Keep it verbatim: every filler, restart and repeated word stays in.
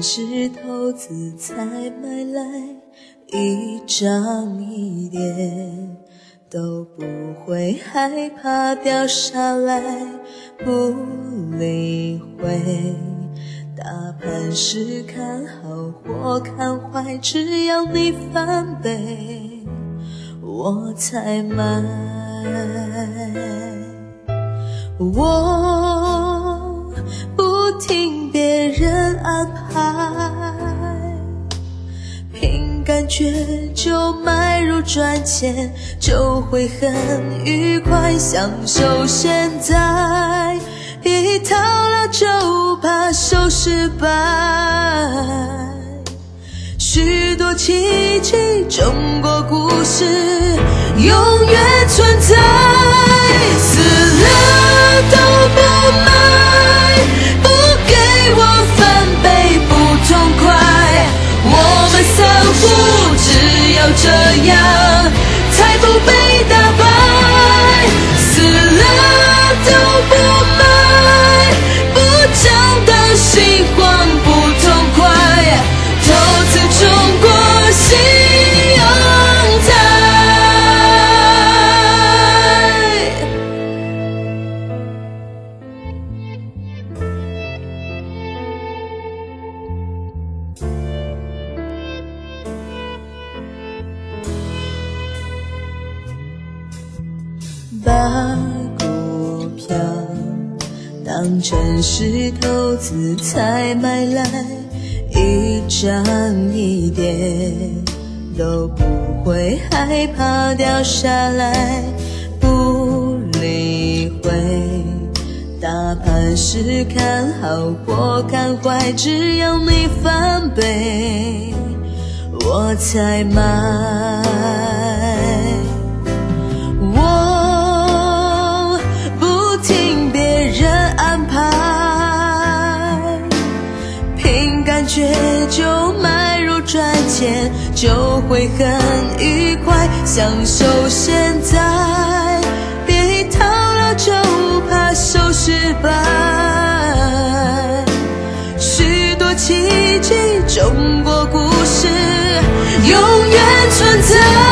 石头子才买来，一张一叠都不会害怕掉下来，不理会大盘是看好或看坏，只要你翻倍我才买。我不听别人安排，凭感觉就迈入赚钱，就会很愉快，享受现在，一套了就怕受失败，许多奇迹中国故事永远存在，死了都不卖，不给我翻倍不痛快，我们散户只有这样才不被打败，死了都不卖，不找到希望不痛快，投资中国信用台。把股票当成是投资才买来，一张一叠都不会害怕掉下来，不理会大盘是看好或看坏，只要你翻倍我才买。我不听别人安排，凭感觉就迈入赚钱，就会很愉快，享受现在，别一套了就怕受失败，许多奇迹中国故事永远存在。